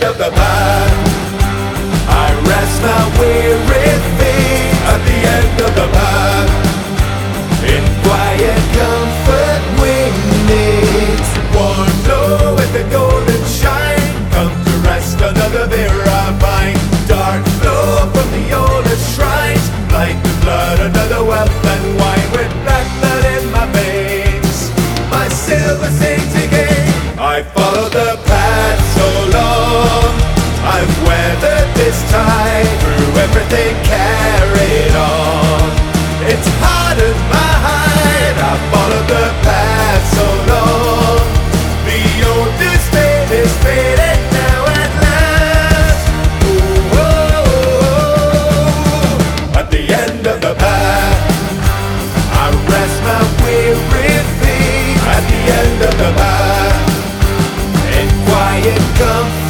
of the path, I rest my weary feet. At the end of the path, in quiet comfort we meet. Warm glow with the golden shine, come to rest under the Veravine. Dark flow from the oldest shrines, like the blood under the wealth and wine. With black blood in my veins, my silver sings again. I followed the path so long, I've weathered this tide, through everything carried on. It's hardened my hide, I followed the path so long. The oldest fate is faded now at last. Ooh, oh. At the end of the path, I rest my weary feet. At the end of the path, in quiet comfort